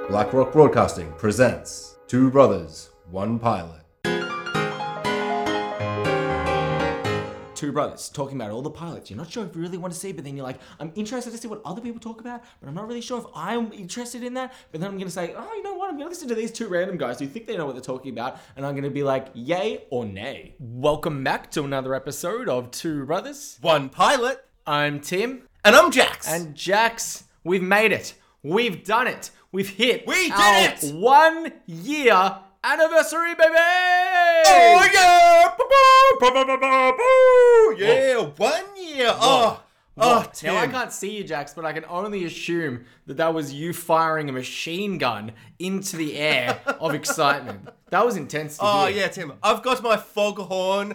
Black Rock Broadcasting presents Two Brothers, One Pilot. Two brothers talking about all the pilots you're not sure if you really want to see, but then you're like, I'm interested to see what other people talk about, but I'm not really sure if I'm interested in that. But then I'm going to say, oh, you know what? I'm going to listen to these two random guys who think they know what they're talking about, and I'm going to be like, yay or nay. Welcome back to another episode of Two Brothers, One Pilot. I'm Tim. And I'm Jax. And Jax, we've made it. We've done it. We've hit We did our it! 1 year anniversary, baby! Oh yeah! Boo-boo! Yeah, 1 year. Tim. Now I can't see you, Jax, but I can only assume that was you firing a machine gun into the air of excitement. That was intense to hear. Yeah, Tim. I've got my foghorn.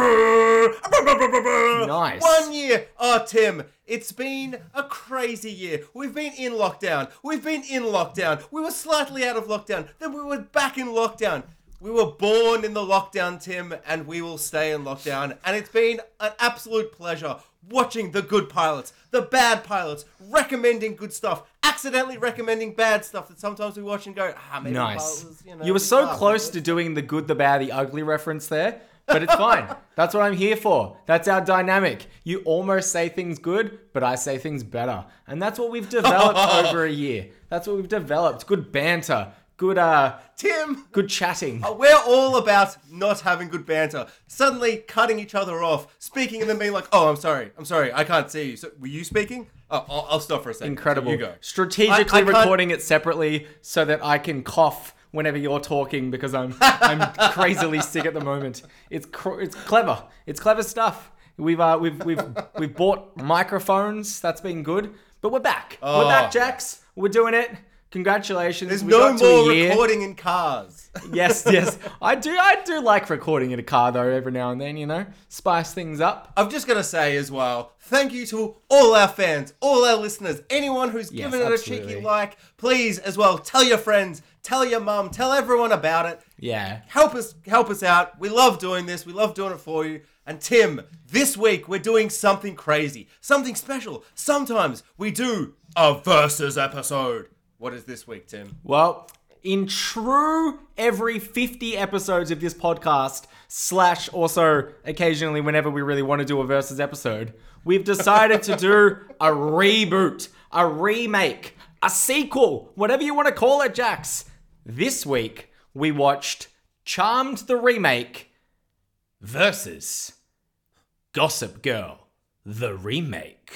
Nice. 1 year. Oh, Tim. It's been a crazy year. We've been in lockdown. We've been in lockdown. We were slightly out of lockdown. Then we were back in lockdown. We were born in the lockdown, Tim, and we will stay in lockdown. And it's been an absolute pleasure watching the good pilots, the bad pilots, recommending good stuff, accidentally recommending bad stuff that sometimes we watch and go, maybe Nice. pilots, You were so close to doing the good, the bad, the ugly reference there, but it's fine. That's what I'm here for. That's our dynamic. You almost say things good, but I say things better. And that's what we've developed over a year. That's what we've developed. Good banter. Good, Tim, good chatting. we're all about not having good banter. Suddenly cutting each other off, speaking and then being like, oh, I'm sorry, I can't see you. So, were you speaking? Oh, I'll stop for a second. Incredible. So you go. Strategically I can't- recording it separately so that I can cough whenever you're talking because I'm crazily sick at the moment. It's clever. It's clever stuff. We've bought microphones. That's been good. But we're back. We're back, Jax. We're doing it. Congratulations. There's We no got to a more year. recording in cars. Yes. I do like recording in a car though every now and then, you know. Spice things up. I'm just going to say as well, thank you to all our fans, all our listeners, anyone who's given it absolutely. a cheeky like. Please, as well, tell your friends, tell your mum, tell everyone about it. Yeah. Help us out. We love doing this. We love doing it for you. And Tim, this week we're doing something crazy, something special. Sometimes we do a versus episode. What is this week, Tim? Well, in true every 50 episodes of this podcast, / also occasionally whenever we really want to do a versus episode, we've decided to do a reboot, a remake, a sequel, whatever you want to call it, Jax. This week, we watched Charmed the Remake versus Gossip Girl, the remake.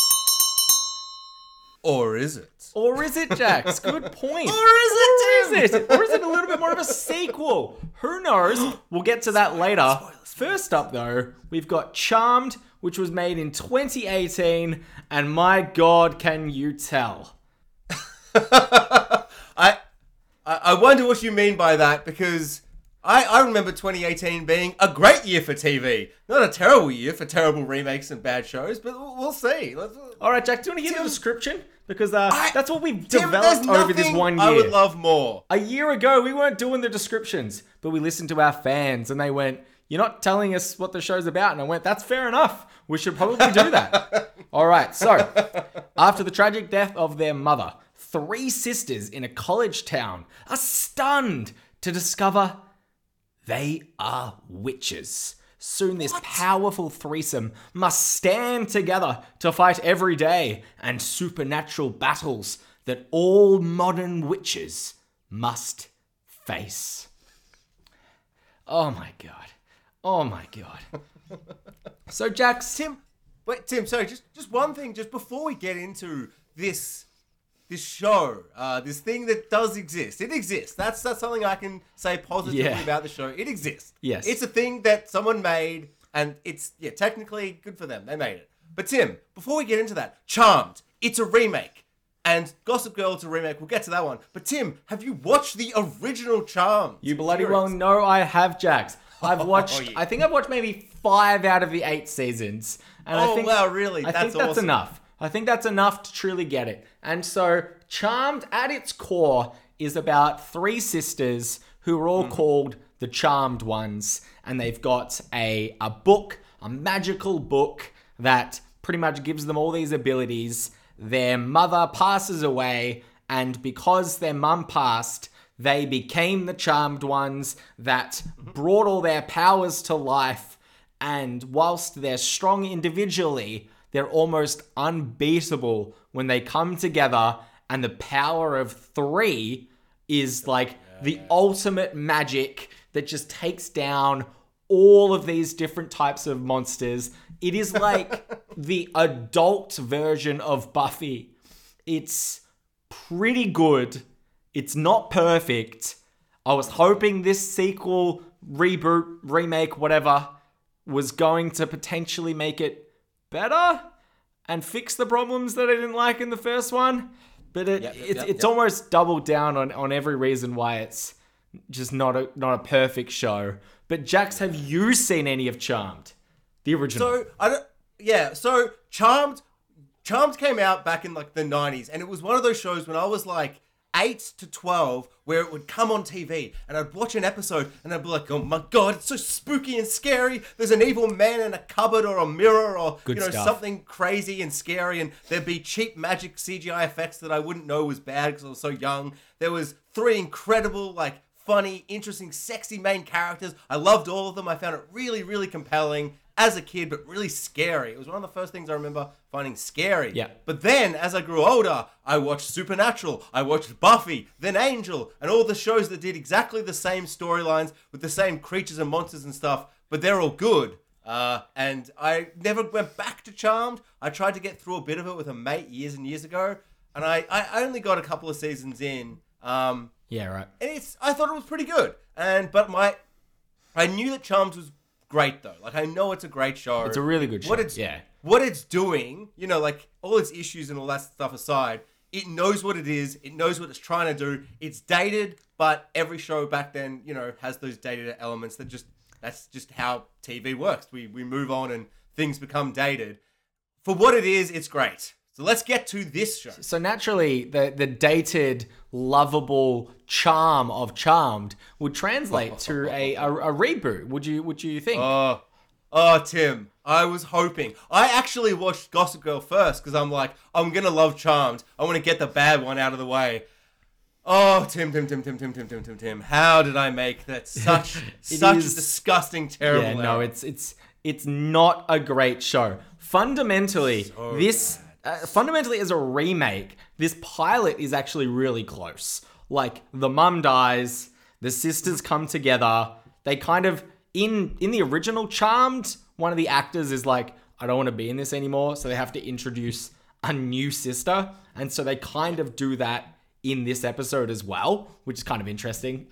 Or is it? Or is it, Jax? Good point. Or is it, Tim? Or is it? Or is it a little bit more of a sequel? Who knows? We'll get to that later. First up, though, we've got Charmed, which was made in 2018, and my God, can you tell? I wonder what you mean by that, because I remember 2018 being a great year for TV. Not a terrible year for terrible remakes and bad shows, but we'll see. All right, Jack, do you want to hear the description? Because that's what we've Tim, developed there's over this nothing 1 year. I would love more. A year ago, we weren't doing the descriptions, but we listened to our fans and they went, you're not telling us what the show's about. And I went, that's fair enough. We should probably do that. All right. So after the tragic death of their mother, 3 sisters in a college town are stunned to discover they are witches. Soon this powerful threesome must stand together to fight every day and supernatural battles that all modern witches must face. Oh my God. Oh my God. So Jax, Tim, sorry, just one thing, just before we get into this show, this thing that does exist. It exists. That's something I can say positively about the show. It exists. Yes. It's a thing that someone made, and it's, technically good for them. They made it. But Tim, before we get into that, Charmed, it's a remake. And Gossip Girl, it's a remake. We'll get to that one. But Tim, have you watched the original Charmed? you bloody well know I have, Jax. I've watched, yeah. I think I've watched maybe 5 out of the 8 seasons. And I think, wow, really? I think that's awesome. enough. I think that's enough to truly get it. And so Charmed at its core is about 3 sisters who are all called the Charmed Ones. And they've got a book, a magical book that pretty much gives them all these abilities. Their mother passes away And because their mum passed, they became the charmed ones that brought all their powers to life. And whilst they're strong individually, they're almost unbeatable when they come together. And the power of 3 is like the ultimate magic that just takes down all of these different types of monsters. It is like the adult version of Buffy. It's pretty good. It's not perfect. I was hoping this sequel, reboot, remake, whatever, was going to potentially make it better and fix the problems that I didn't like in the first one. But it's almost doubled down on every reason why it's just not a perfect show. But Jax, have you seen any of Charmed? The original. So Charmed came out back in like the 90s, and it was one of those shows when I was like 8 to 12 where it would come on TV and I'd watch an episode and I'd be like, oh my god, it's so spooky and scary. There's an evil man in a cupboard or a mirror or something crazy and scary, and there'd be cheap magic CGI effects that I wouldn't know was bad because I was so young. There was 3 incredible, like, funny, interesting, sexy main characters. I loved all of them. I found it really, really compelling as a kid, but really scary. It was one of the first things I remember finding scary. Yeah. But then, as I grew older, I watched Supernatural, I watched Buffy, then Angel, and all the shows that did exactly the same storylines with the same creatures and monsters and stuff, but they're all good. And I never went back to Charmed. I tried to get through a bit of it with a mate years and years ago, and I only got a couple of seasons in. Yeah, right. And I thought it was pretty good. But I knew that Charmed was great though. Like, I know it's a great show. It's a really good show. What it's doing, like all its issues and all that stuff aside, it knows what it is. It knows what it's trying to do. It's dated, but every show back then, has those dated elements that's just how TV works. We move on and things become dated. For what it is, it's great. So let's get to this show. So naturally, the dated, lovable charm of Charmed would translate to a reboot. Would you think? Oh, Tim, I was hoping. I actually watched Gossip Girl first because I'm like, I'm gonna love Charmed. I want to get the bad one out of the way. Oh, Tim. How did I make that such a disgusting, terrible? Yeah, no, it's not a great show. Fundamentally, fundamentally as a remake, this pilot is actually really close. Like, the mum dies, the sisters come together, they kind of, in the original Charmed, one of the actors is like, I don't want to be in this anymore, so they have to introduce a new sister, and so they kind of do that in this episode as well, which is kind of interesting.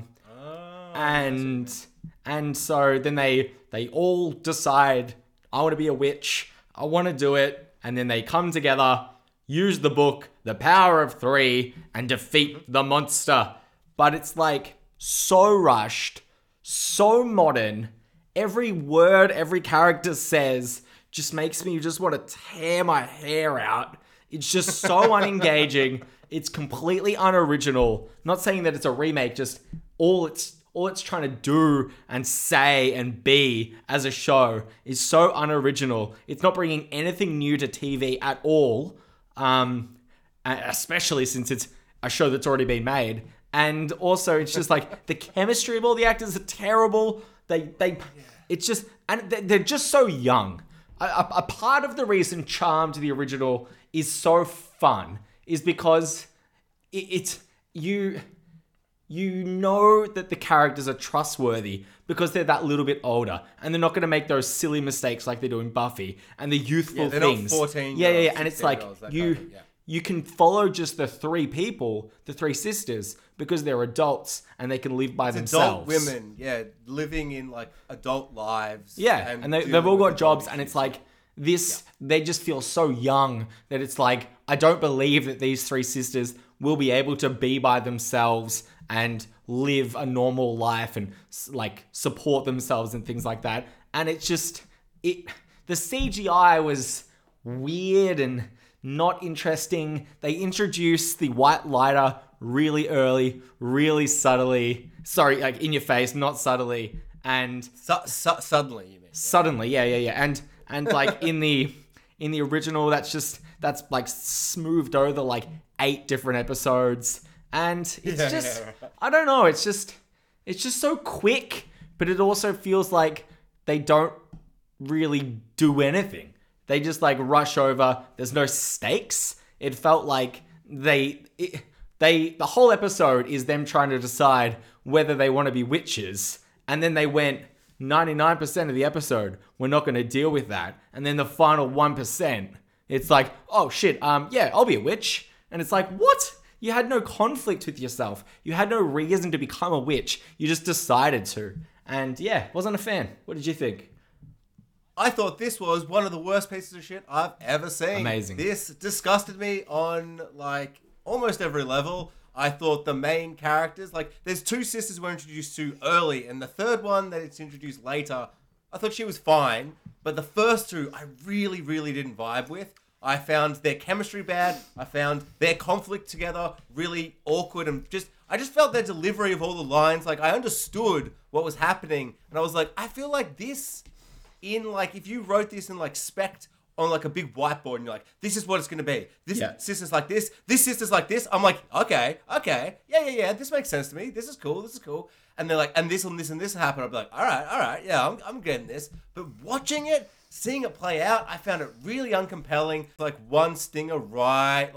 And so then they all decide, I want to be a witch, I want to do it, and then they come together, use the book, The Power of 3, and defeat the monster. But it's like so rushed, so modern. Every word every character says just makes me just want to tear my hair out. It's just so unengaging. It's completely unoriginal. Not saying that it's a remake, just all it's trying to do and say and be as a show is so unoriginal. It's not bringing anything new to TV at all, especially since it's a show that's already been made. And also, it's just like the chemistry of all the actors are terrible. It's just, and they're just so young. A part of the reason Charmed, the original, is so fun is because you know that the characters are trustworthy because they're that little bit older and they're not going to make those silly mistakes like they do in Buffy and the youthful they're things. Not 14. Yeah. And it's like you can follow just the 3 people, the 3 sisters, because they're adults and they can live by themselves. Adult women, living in like adult lives. Yeah, and they've all got jobs, and it's like this. They just feel so young that it's like, I don't believe that these 3 sisters will be able to be by themselves and live a normal life and like support themselves and things like that. And it's just the CGI was weird and not interesting. They introduced the white lighter really early, really subtly. Sorry, like in your face, not subtly. And suddenly, you mean? Suddenly, yeah. And like in the original, that's just that's like smoothed over like 8 different episodes. And it's I don't know, it's just so quick, but it also feels like they don't really do anything. They just like rush over. There's no stakes. It felt like the whole episode is them trying to decide whether they want to be witches. And then they went 99% of the episode, we're not going to deal with that. And then the final 1%, it's like, oh shit, yeah, I'll be a witch. And it's like, what? You had no conflict with yourself. You had no reason to become a witch. You just decided to. And yeah, wasn't a fan. What did you think? I thought this was one of the worst pieces of shit I've ever seen. Amazing. This disgusted me on like almost every level. I thought the main characters, like there's 2 sisters we're introduced to early, and the third one that it's introduced later, I thought she was fine. But the first 2, I really, really didn't vibe with. I found their chemistry bad. I found their conflict together really awkward, and I just felt their delivery of all the lines. Like I understood what was happening, and I was like, I feel like this in like if you wrote this in like spec on like a big whiteboard and you're like, this is what it's gonna be. This sister's like this sister's like this. I'm like, okay, yeah, this makes sense to me. This is cool. And they're like, and this and this and this happened. I'm like, all right, yeah, I'm getting this. But watching it, seeing it play out, I found it really uncompelling. Like one stinger right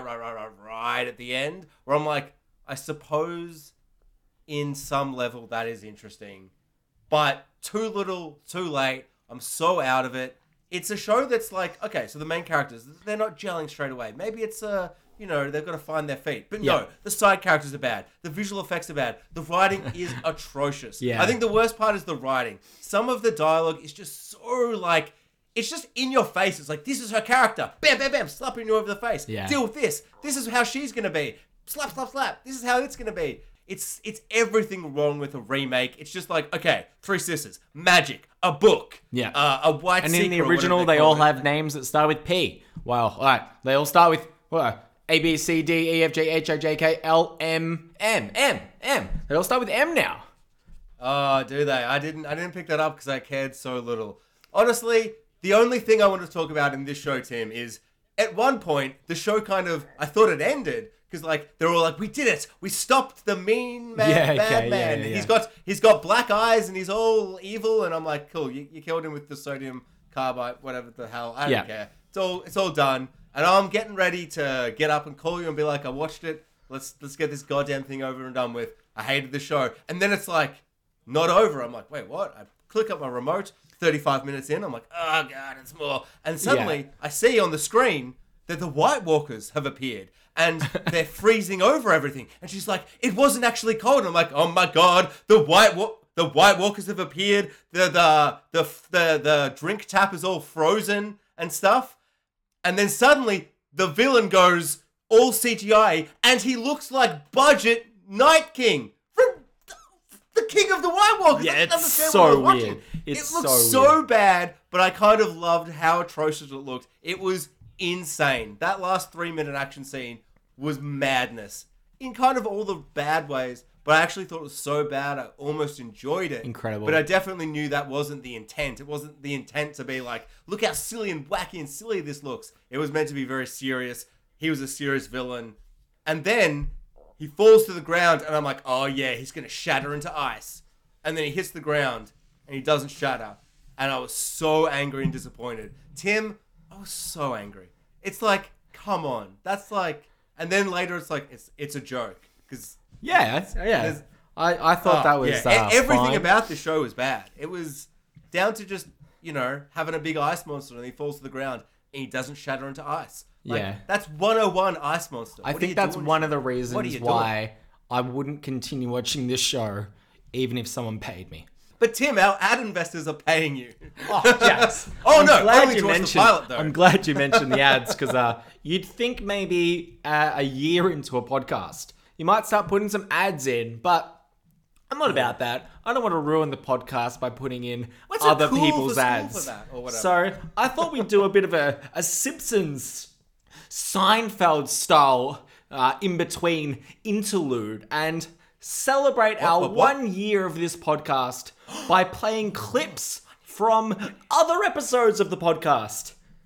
at the end, where I'm like, I suppose in some level that is interesting, but too little, too late. I'm so out of it. It's a show that's like, okay, so the main characters, they're not gelling straight away. Maybe it's they've got to find their feet. But no, the side characters are bad. The visual effects are bad. The writing is atrocious. Yeah. I think the worst part is the writing. Some of the dialogue is just so like, it's just in your face. It's like, this is her character. Bam, bam, bam, slapping you over the face. Yeah. Deal with this. This is how she's going to be. Slap, slap, slap. This is how it's going to be. It's everything wrong with a remake. It's just like, okay, 3 sisters, magic, a book, a white and secret. And in the original, they all have names that start with P. Well, all right, they all start with A, B, C, D, E, F, G, H, I, J, K, L, M, M. They all start with M now. Oh, do they? I didn't pick that up because I cared so little. Honestly, the only thing I want to talk about in this show, Tim, is at one point, the show I thought it ended. Because like they're all like, we did it, we stopped the mean man, bad man. Yeah. He's got black eyes and he's all evil, and I'm like, cool, you killed him with the sodium carbide, whatever the hell. I don't care. It's all done, and I'm getting ready to get up and call you and be like, I watched it. Let's get this goddamn thing over and done with. I hated the show, and then it's like not over. I'm like, wait, what? I click up my remote. 35 minutes in, I'm like, oh god, it's more. And suddenly I see on the screen that the White Walkers have appeared. And they're freezing over everything. And she's like, it wasn't actually cold. And I'm like, oh my god, the White Walkers have appeared. The drink tap is all frozen and stuff. And then suddenly the villain goes all CGI, and he looks like budget Night King from the King of the White Walkers. Yeah, it's so weird. It looks so bad, but I kind of loved how atrocious it looked. It was insane. That last 3-minute action scene was madness in kind of all the bad ways, but I actually thought it was so bad I almost enjoyed it. Incredible. But I definitely knew that wasn't the intent. It wasn't the intent to be like, look how silly and wacky and silly this looks. It was meant to be very serious. He was a serious villain. And then he falls to the ground and I'm like, oh yeah, he's going to shatter into ice. And then he hits the ground and he doesn't shatter. And I was so angry and disappointed. Tim, I was so angry. It's like, come on. That's like, and then later it's like, it's a joke. Because I thought that was everything fine. about the show was bad. It was down to just, having a big ice monster and he falls to the ground and he doesn't shatter into ice. Like, that's 101 ice monster. I think that's one of the reasons why I wouldn't continue watching this show even if someone paid me. But Tim, our ad investors are paying you. Oh, yes. Only to watch the pilot, though. I'm glad you mentioned the ads, because you'd think maybe a year into a podcast, you might start putting some ads in, but I'm not about that. I don't want to ruin the podcast by putting in other people's ads. So I thought we'd do a bit of a Simpsons Seinfeld style in-between interlude and celebrate our 1 year of this podcast by playing clips from other episodes of the podcast.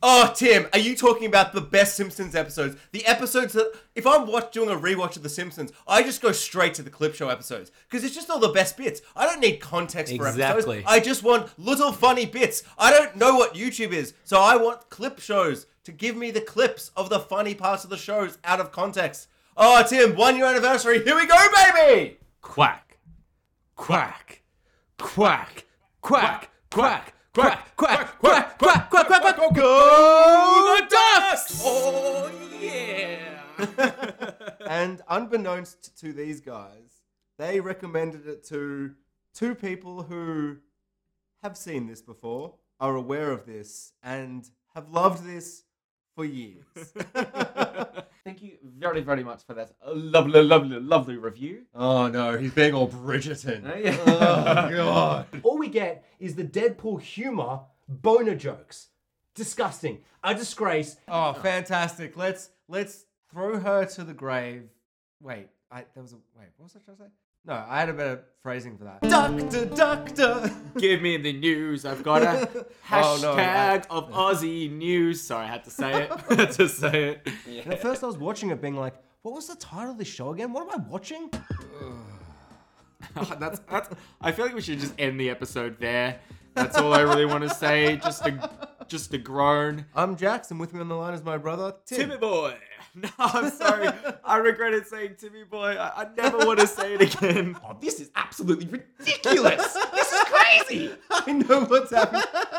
Oh, Tim, are you talking about the best Simpsons episodes? The episodes that, if I'm doing a rewatch of The Simpsons, I just go straight to the clip show episodes. Because it's just all the best bits. I don't need context for Exactly. episodes. I just want little funny bits. I don't know what YouTube is, so I want clip shows to give me the clips of the funny parts of the shows out of context. Oh, Tim, 1 year anniversary. Here we go, baby! Quack. Quack. Quack. Quack. Quack. Quack, quack, quack, quack, quack, quack, quack, go the Ducks! Oh, yeah! And unbeknownst to these guys, they recommended it to 2 people who have seen this before, are aware of this, and have loved this for years. Thank you very, very much for that lovely, lovely, lovely review. Oh no, he's being all Bridgerton. Yeah. Oh god. All we get is the Deadpool humor, boner jokes. Disgusting. A disgrace. Oh, fantastic. Let's throw her to the grave. Wait, what was I trying to say? No, I had a better phrasing for that. Doctor. Give me the news. I've got a hashtag of Aussie news. Sorry, I had to say it. And at first I was watching it being like, what was the title of this show again? What am I watching? that's. I feel like we should just end the episode there. That's all I really want to say. Just a groan. I'm Jackson. With me on the line is my brother, Tim. Timmy boy. No, I'm sorry. I regretted saying Timmy boy. I never want to say it again. Oh, this is absolutely ridiculous. This is crazy. I know what's happening.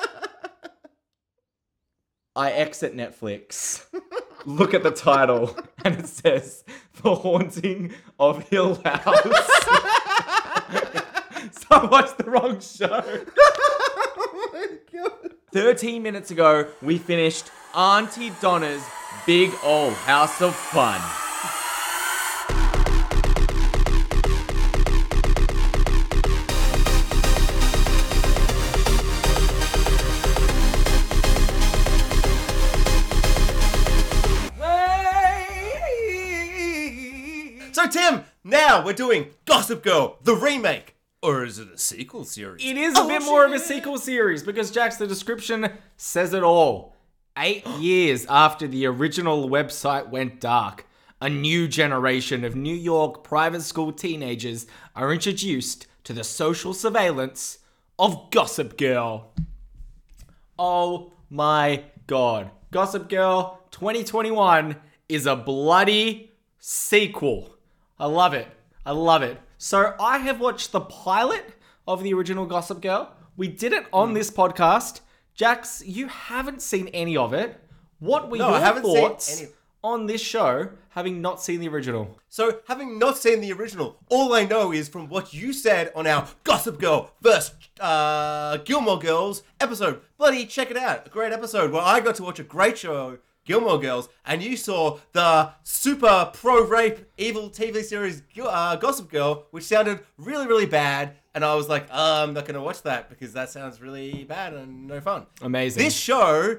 I exit Netflix, look at the title, and it says The Haunting of Hill House. So I watched the wrong show. Oh my god. 13 minutes ago, we finished Auntie Donna's Big Ol' House of Fun. So Tim, now we're doing Gossip Girl, the remake. Or is it a sequel series? It is a bit more of a sequel series because, Jax, the description says it all. 8 years after the original website went dark, a new generation of New York private school teenagers are introduced to the social surveillance of Gossip Girl. Oh my god. Gossip Girl 2021 is a bloody sequel. I love it. I love it. So I have watched the pilot of the original Gossip Girl. We did it on this podcast. Jax, you haven't seen any of it. What were your thoughts on this show, having not seen the original? So, having not seen the original, all I know is from what you said on our Gossip Girl vs. Gilmore Girls episode. Bloody check it out. A great episode where I got to watch a great show, Gilmore Girls, and you saw the super pro-rape evil TV series Gossip Girl, which sounded really, really bad. And I was like, I'm not going to watch that because that sounds really bad and no fun. Amazing. This show,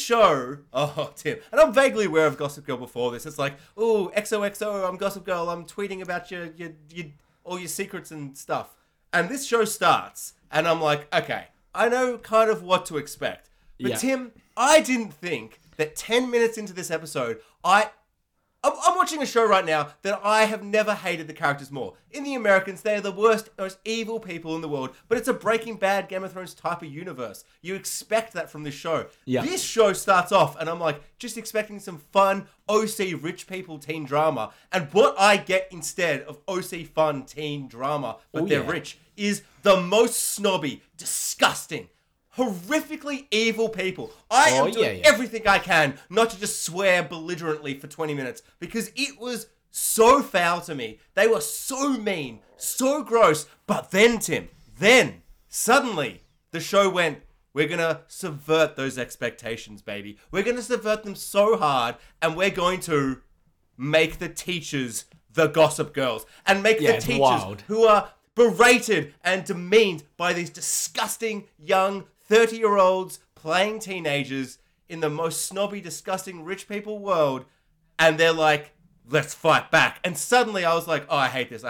oh, Tim. And I'm vaguely aware of Gossip Girl before this. It's like, oh, XOXO, I'm Gossip Girl. I'm tweeting about your all your secrets and stuff. And this show starts, and I'm like, okay, I know kind of what to expect. But Yeah. Tim, I didn't think that 10 minutes into this episode, I'm watching a show right now that I have never hated the characters more. In The Americans, they are the worst, most evil people in the world, but it's a Breaking Bad, Game of Thrones type of universe. You expect that from this show. Yeah. This show starts off, and I'm like, just expecting some fun OC rich people teen drama. And what I get instead of OC fun teen drama, but they're rich, is the most snobby, disgusting, horrifically evil people. I am doing everything I can not to just swear belligerently for 20 minutes because it was so foul to me. They were so mean, so gross. But then, Tim, suddenly the show went, we're going to subvert those expectations, baby. We're going to subvert them so hard, and we're going to make the teachers the Gossip Girls and make the teachers who are berated and demeaned by these disgusting young 30-year-olds playing teenagers in the most snobby, disgusting rich people world, and they're like, let's fight back. And suddenly I was like, oh, I hate this.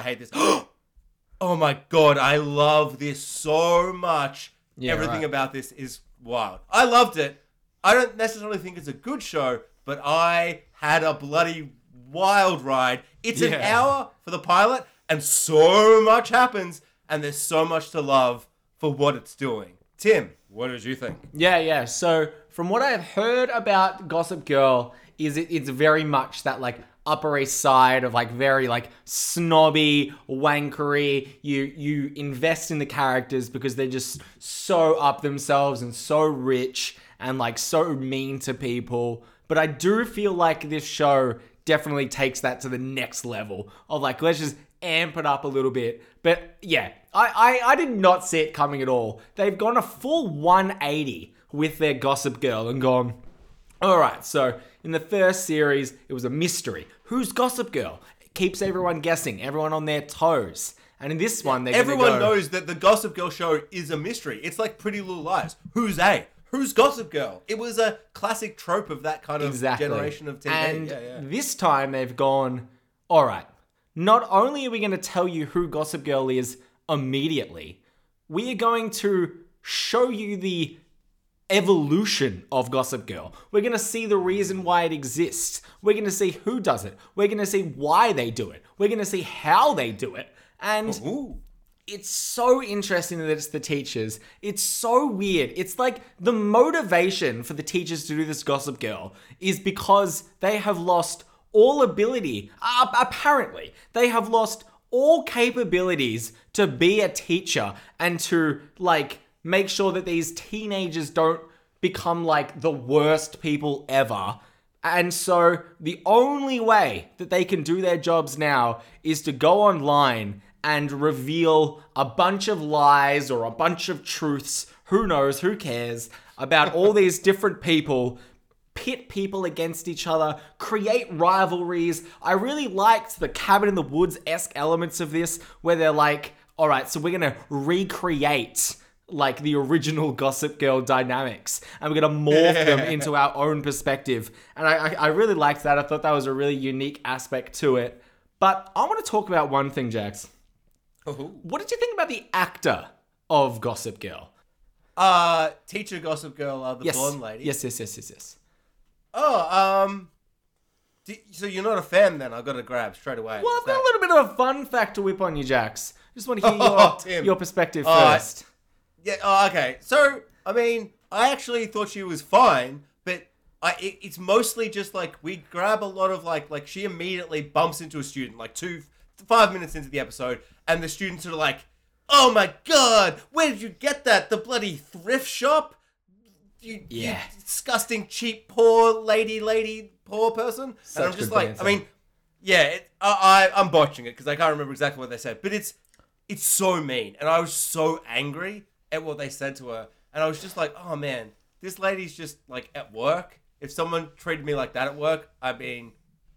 Oh my god, I love this so much. Everything about this is wild. I loved it, I don't necessarily think it's a good show, but I had a bloody wild ride. It's an hour for the pilot, and so much happens, and there's so much to love for what it's doing. Tim, what did you think? Yeah. So from what I've heard about Gossip Girl, it's very much that like Upper East Side of like very like snobby, wankery. You invest in the characters because they're just so up themselves and so rich and like so mean to people. But I do feel like this show definitely takes that to the next level of like, let's just amp it up a little bit. But yeah, I did not see it coming at all. They've gone a full 180 with their Gossip Girl and gone, all right, so in the first series, it was a mystery. Who's Gossip Girl? It keeps everyone guessing, everyone on their toes. And in this one, everyone knows that the Gossip Girl show is a mystery. It's like Pretty Little Lies. Who's A? Who's Gossip Girl? It was a classic trope of that kind of generation of TV. And this time they've gone, all right, not only are we going to tell you who Gossip Girl is immediately, we are going to show you the evolution of Gossip Girl. We're going to see the reason why it exists. We're going to see who does it. We're going to see why they do it. We're going to see how they do it. And it's so interesting that it's the teachers. It's so weird. It's like the motivation for the teachers to do this Gossip Girl is because they have lost all ability. Apparently, they have lost all capabilities to be a teacher and to like make sure that these teenagers don't become like the worst people ever. And so the only way that they can do their jobs now is to go online and reveal a bunch of lies or a bunch of truths, who knows, who cares, about all these different people, pit people against each other, create rivalries. I really liked the Cabin in the Woods-esque elements of this, where they're like, all right, so we're going to recreate like the original Gossip Girl dynamics, and we're going to morph them into our own perspective. And I really liked that. I thought that was a really unique aspect to it. But I want to talk about one thing, Jax. What did you think about the actor of Gossip Girl? Teacher Gossip Girl, the blonde lady. Yes. Oh, so you're not a fan then? I've got to grab straight away. Well, I've got a little bit of a fun fact to whip on you, Jax. Just want to hear your perspective first. Yeah, okay. So, I mean, I actually thought she was fine, but it's mostly just like we grab a lot of like she immediately bumps into a student like 5 minutes into the episode, and the students are like, oh my god, where did you get that? The bloody thrift shop? You disgusting, cheap, poor poor person. Such and I'm just good like, banter. I mean, yeah, I'm botching it because I can't remember exactly what they said, but it's so mean, and I was so angry at what they said to her, and I was just like, oh man, this lady's just like at work. If someone treated me like that at work, I mean,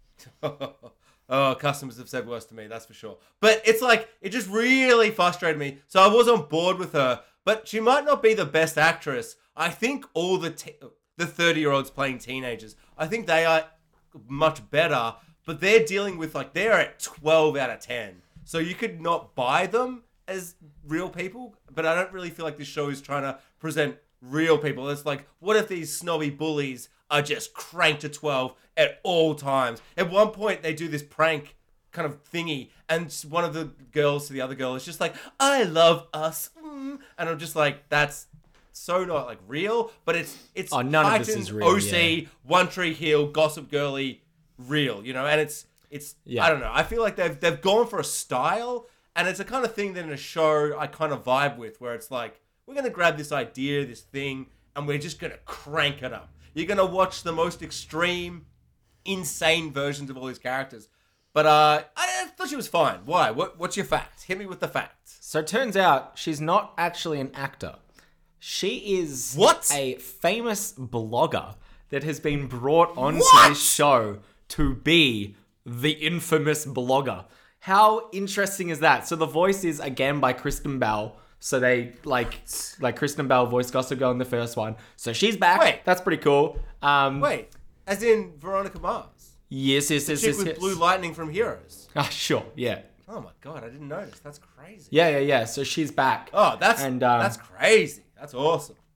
customers have said worse to me, that's for sure. But it's like, it just really frustrated me. So I was on board with her, but she might not be the best actress. I think all the 30-year-olds playing teenagers, I think they are much better, but they're dealing with like, they're at 12 out of 10. So you could not buy them as real people, but I don't really feel like this show is trying to present real people. It's like, what if these snobby bullies are just cranked to 12 at all times? At one point, they do this prank kind of thingy, and one of the girls to the other girl is just like, I love us. And I'm just like, that's so not like real, but it's none of this is real, OC, One Tree Hill, Gossip Girly real, you know? And it's I don't know. I feel like they've gone for a style, and it's a kind of thing that in a show I kind of vibe with, where it's like, we're going to grab this idea, this thing, and we're just going to crank it up. You're going to watch the most extreme, insane versions of all these characters. But I thought she was fine. Why? What's your fact? Hit me with the facts. So it turns out she's not actually an actor. She is a famous blogger that has been brought onto this show to be the infamous blogger. How interesting is that? So the voice is again by Kristen Bell. So they like Kristen Bell voiced Gossip Girl in the first one. So she's back. Wait. That's pretty cool. Wait, as in Veronica Mars? Yes. Chick with Blue Lightning from Heroes. Sure, yeah. Oh my god, I didn't notice. That's crazy. Yeah. So she's back. Oh, that's crazy. That's awesome.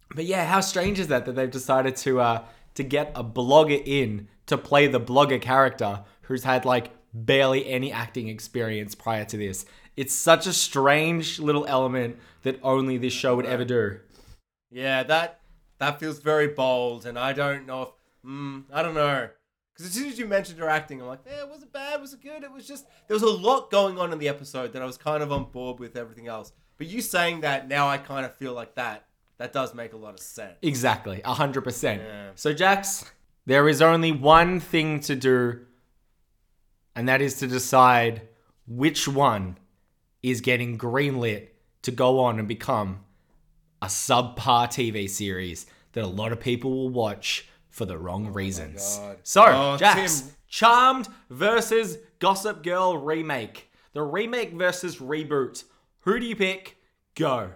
But yeah, how strange is that they've decided to get a blogger in to play the blogger character who's had like barely any acting experience prior to this. It's such a strange little element that only this show would ever do. Yeah, that feels very bold, and I don't know if I don't know. Because as soon as you mentioned her acting, I'm like, was it bad? Was it good? It was just there was a lot going on in the episode that I was kind of on board with everything else. But you saying that now, I kind of feel like that does make a lot of sense. Exactly, 100%. Yeah. So Jax, there is only one thing to do, and that is to decide which one is getting greenlit to go on and become a subpar TV series that a lot of people will watch for the wrong reasons. God. So, Jax, Tim. Charmed versus Gossip Girl remake. The remake versus reboot. Who do you pick? Go.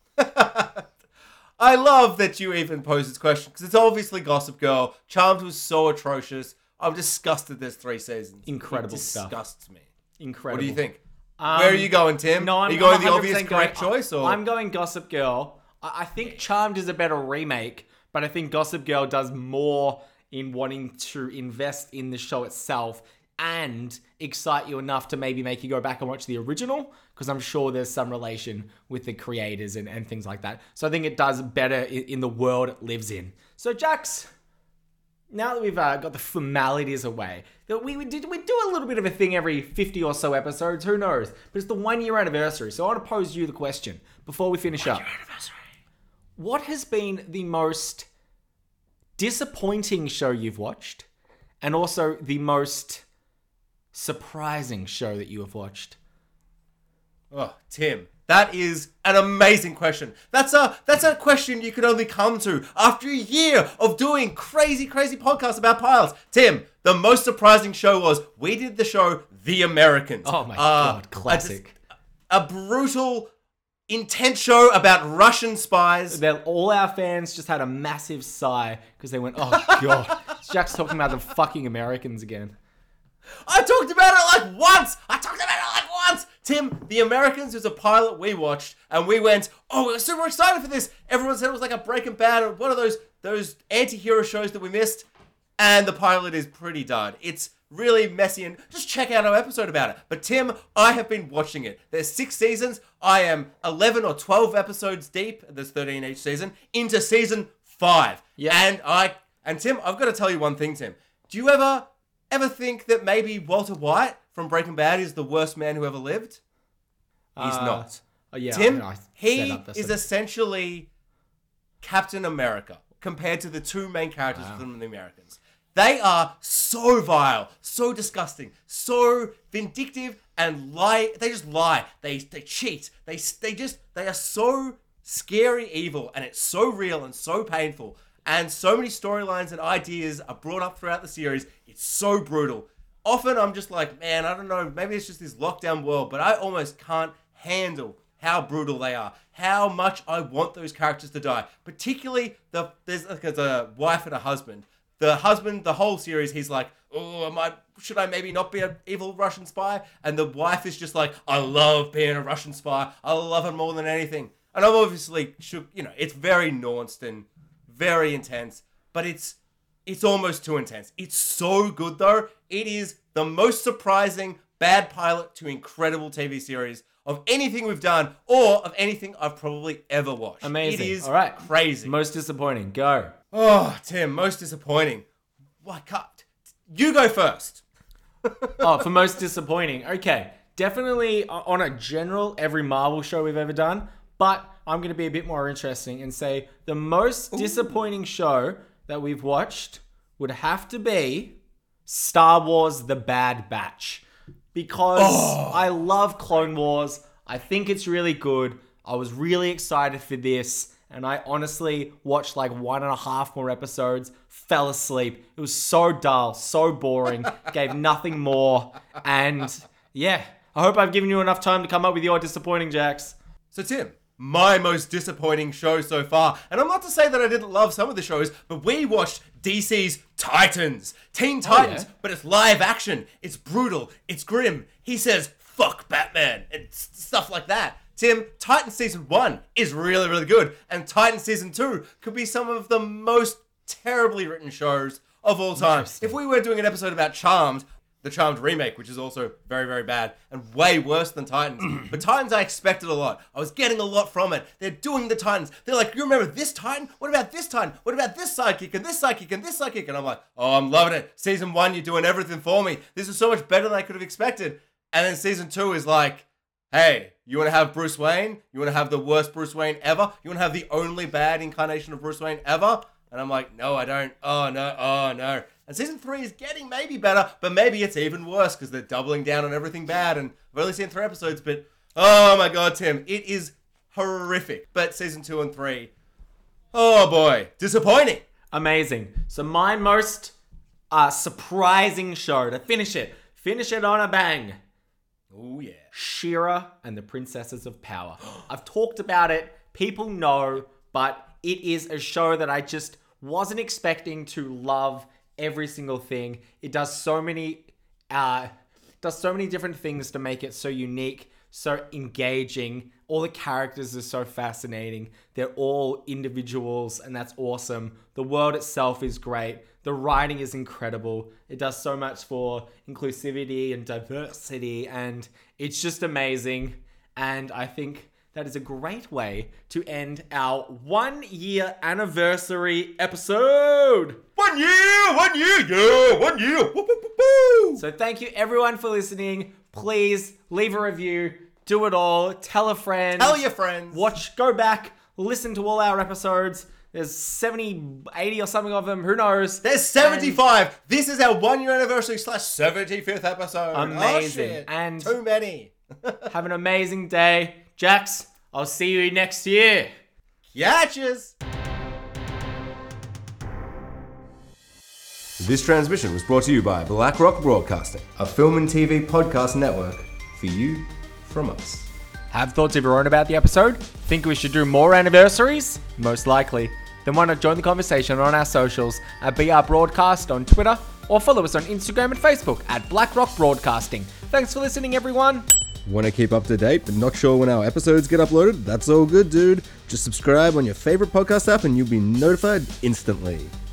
I love that you even posed this question because it's obviously Gossip Girl. Charmed was so atrocious. I'm disgusted there's 3 seasons. Incredible it stuff. disgusts me. Incredible. What do you think? Where are you going, Tim? No, are you going I'm the obvious 100% correct choice? Or? I'm going Gossip Girl. I think Charmed is a better remake, but I think Gossip Girl does more in wanting to invest in the show itself and excite you enough to maybe make you go back and watch the original, because I'm sure there's some relation with the creators and things like that. So I think it does better in the world it lives in. So Jax, now that we've got the formalities away, that we do a little bit of a thing every 50 or so episodes, who knows? But it's the 1 year anniversary, so I want to pose you the question before we finish up. 1 year anniversary. What has been the most disappointing show you've watched, and also the most surprising show that you have watched? Oh, Tim, that is an amazing question. That's a question you can only come to after a year of doing crazy podcasts about pilots. Tim, the most surprising show was we did the show The Americans. Oh my God, classic. A brutal, intense show about Russian spies. All our fans just had a massive sigh because they went, oh God, Jack's talking about the fucking Americans again. I talked about it like once. Tim, The Americans was a pilot we watched, and we went, oh, we're super excited for this. Everyone said it was like a Breaking Bad or one of those anti-hero shows that we missed, and the pilot is pretty dud. It's really messy, and just check out our episode about it. But Tim, I have been watching it. There's 6 seasons. I am 11 or 12 episodes deep. There's 13 each season into season 5. Yeah. And Tim, I've got to tell you one thing, Tim. Do you ever think that maybe Walter White from Breaking Bad is the worst man who ever lived? He's not. Yeah, Tim, I he is essentially Captain America compared to the 2 main characters from The Americans. They are so vile, so disgusting, so vindictive and lie. They just lie. They cheat. They are so scary evil, and it's so real and so painful. And so many storylines and ideas are brought up throughout the series. It's so brutal. Often I'm just like, man, I don't know, maybe it's just this lockdown world, but I almost can't handle how brutal they are. How much I want those characters to die. Particularly, there's a wife and a husband. The husband, the whole series, he's like, oh, should I maybe not be an evil Russian spy? And the wife is just like, I love being a Russian spy. I love it more than anything. And I'm obviously, it's very nuanced and very intense, but it's almost too intense. It's so good, though. It is the most surprising bad pilot to incredible TV series of anything we've done or of anything I've probably ever watched. Amazing. It is all right. Crazy. Most disappointing. Go. Oh, Tim, most disappointing. Why can't you go first? For most disappointing. Okay. Definitely on a general, every Marvel show we've ever done, but I'm going to be a bit more interesting and say the most disappointing show that we've watched would have to be Star Wars The Bad Batch. Because I love Clone Wars. I think it's really good. I was really excited for this. And I honestly watched like 1.5 more episodes, fell asleep. It was so dull, so boring, gave nothing more. And yeah, I hope I've given you enough time to come up with your disappointing, Jax. So Tim, my most disappointing show so far, and I'm not to say that I didn't love some of the shows, but we watched DC's Titans. Teen Titans, but it's live action. It's brutal. It's grim. He says, fuck Batman, and stuff like that. Tim, Titan Season 1 is really, really good. And Titan Season 2 could be some of the most terribly written shows of all time. If we were doing an episode about Charmed, the Charmed remake, which is also very, very bad and way worse than Titans. But Titans, I expected a lot. I was getting a lot from it. They're doing the Titans. They're like, you remember this Titan? What about this Titan? What about this sidekick and this sidekick and this sidekick? And I'm like, oh, I'm loving it. Season 1, you're doing everything for me. This is so much better than I could have expected. And then Season 2 is like, hey, you want to have Bruce Wayne? You want to have the worst Bruce Wayne ever? You want to have the only bad incarnation of Bruce Wayne ever? And I'm like, no, I don't. Oh, no. And Season 3 is getting maybe better, but maybe it's even worse because they're doubling down on everything bad. And I've only seen 3 episodes, but oh my God, Tim, it is horrific. But Season 2 and 3, oh boy, disappointing. Amazing. So my most surprising show to finish it on a bang. Oh yeah. She-Ra and the Princesses of Power. I've talked about it. People know, but it is a show that I just wasn't expecting to love every single thing. It does so many different things to make it so unique, so engaging. All the characters are so fascinating. They're all individuals, and that's awesome. The world itself is great. The writing is incredible. It does so much for inclusivity and diversity, and it's just amazing. And I think that is a great way to end our 1-year anniversary episode. 1 year, 1 year, yeah, 1 year. Woo, woo, woo, woo. So thank you everyone for listening. Please leave a review. Do it all. Tell a friend. Tell your friends. Go back, listen to all our episodes. There's 70, 80 or something of them. Who knows? There's 75. This is our 1 year anniversary / 75th episode. Amazing. Oh, shit. And too many. have an amazing day. Jax, I'll see you next year. Catches. This transmission was brought to you by Black Rock Broadcasting, a film and TV podcast network for you from us. Have thoughts of your own about the episode? Think we should do more anniversaries? Most likely. Then why not join the conversation on our socials at BR Broadcast on Twitter, or follow us on Instagram and Facebook at Black Rock Broadcasting. Thanks for listening, everyone. Want to keep up to date but not sure when our episodes get uploaded? That's all good, dude. Just subscribe on your favorite podcast app and you'll be notified instantly.